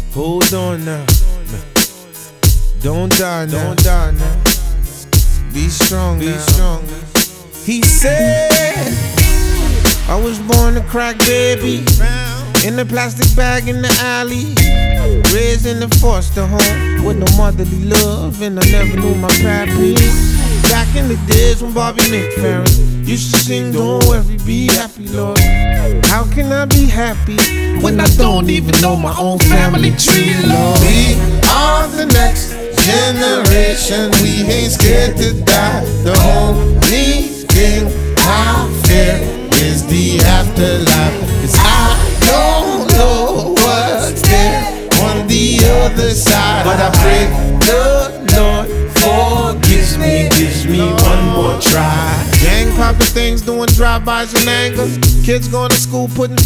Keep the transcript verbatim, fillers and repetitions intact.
Hold on now. Don't die now. Don't die now. Be strong. Be now. strong. He said, I was born a crack baby, in a plastic bag in the alley, raised in a foster home with no motherly love, and I never knew my pappy. Back in the days when Bobby McFerrin used to sing, don't worry, be happy, Lord. How can I be happy when I don't even know my own family tree, Lord? We are the next generation, we ain't scared to die. The only thing I fear is the afterlife, 'cause I don't know what's there on the other side. But I pray the Lord forgives me, gives me one more try. Gang popping things, doing drive-bys in anger. Kids going to school putting